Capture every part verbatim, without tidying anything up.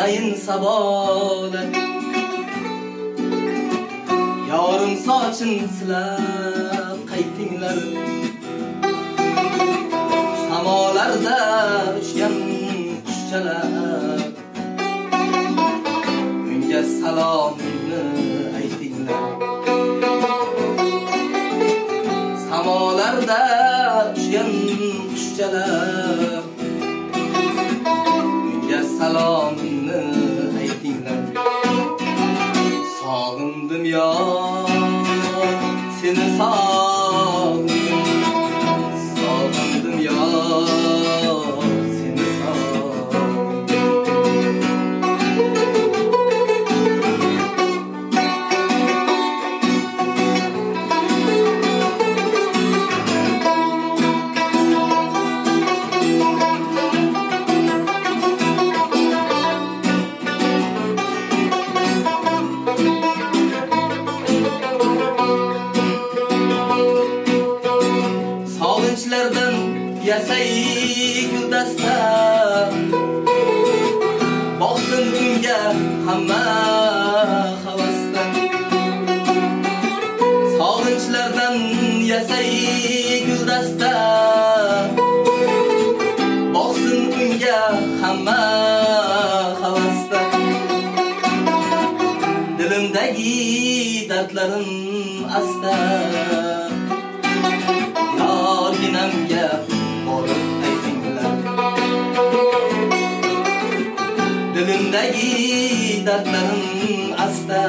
mayin sabolar yorim sochim silab qaytinglar samolarda uchgan qushchalar unga salomni aytinglar samolarda uchgan qushchalar unga salomni aytinglar sog'indim yo seni sog'indim sog'indim yo seni sog'inchlardan yasay guldasta boqsin unga hamma havasda sog'inchlardan yasay guldasta boqsin unga hamma havasda dilimdagi dardlarim asta yorginamga borib aytinglar dilimdagi dardlarim asta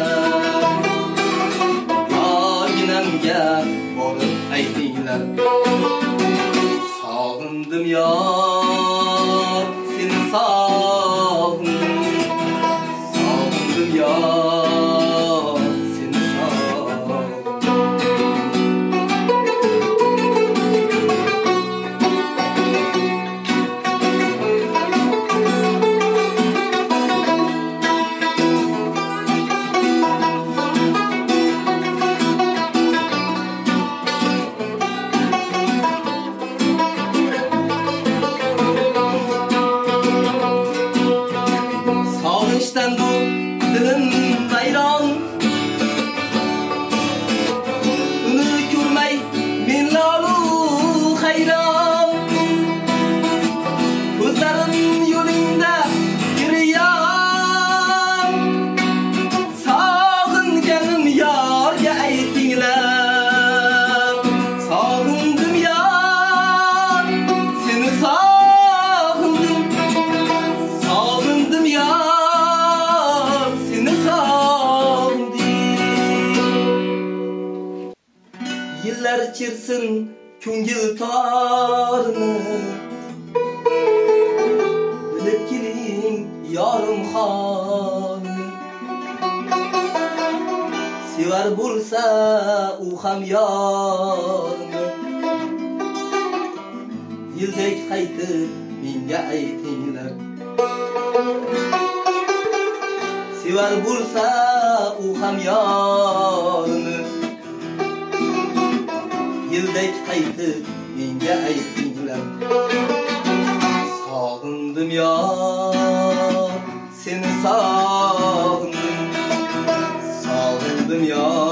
yorginamga borib aytinglar sog'indim yor seni sog'indim sog'indim yor seni sog'indim sog'inchdan bu dilim vayron uni ko'rmay men lolu hayron ko'zlarim yo'lingda giryon sog'inganim yorga aytinglar sog'indim yor seni sog'indim sog'indim yor yillar chirsin ko'ngil torni bilib keling yorim xonni sevar bo'lsa u ham yorni yildek qaytib menga aytinglar sevar bo'lsa u ham yorni yildek qaytib menga aytinglar sog'indim yor seni sog'indim sog'indim yor